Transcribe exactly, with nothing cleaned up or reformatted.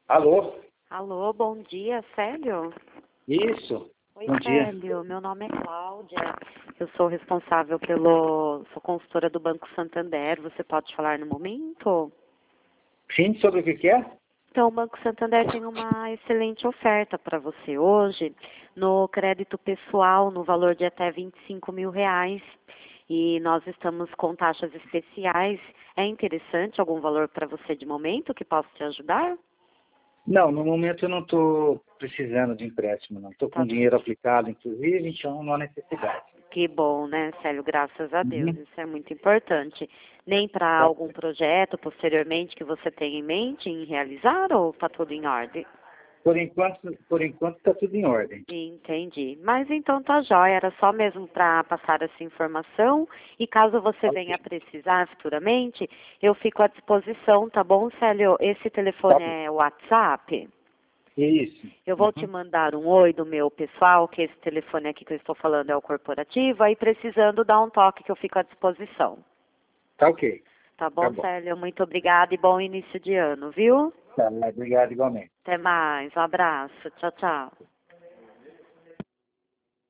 Alô? Alô, bom dia, Célio? Isso. Oi, Bom dia. Célio, meu nome é Cláudia, eu sou responsável pelo, sou consultora do Banco Santander, você pode falar no momento? Sim, sobre o que que é? Então, o Banco Santander tem uma excelente oferta para você hoje, no crédito pessoal, no valor de até vinte e cinco mil reais, e nós estamos com taxas especiais. É interessante algum valor para você de momento que possa te ajudar? Não, no momento eu não estou precisando de empréstimo, não. Estou Tá com dinheiro aplicado, inclusive, então não há necessidade. Que bom, né, Célio? Graças a Deus. Uhum. Isso é muito importante. Nem para Tá. algum projeto posteriormente que você tenha em mente em realizar ou está tudo em ordem? Por enquanto, por enquanto está tudo em ordem. Entendi. Mas então tá jóia. Era só mesmo para passar essa informação. E caso você venha a Ok. precisar futuramente, eu fico à disposição, tá bom, Célio? Esse Tá telefone bom. é o WhatsApp? Isso. Eu vou te Uhum. mandar um oi do meu pessoal, que esse telefone aqui que eu estou falando é o corporativo, aí precisando dar um toque que eu fico à disposição. Tá ok. Tá Tá bom, bom. Célio? Muito obrigada e bom início de ano, viu? Tá, obrigado igualmente. Até mais, um abraço, tchau, tchau.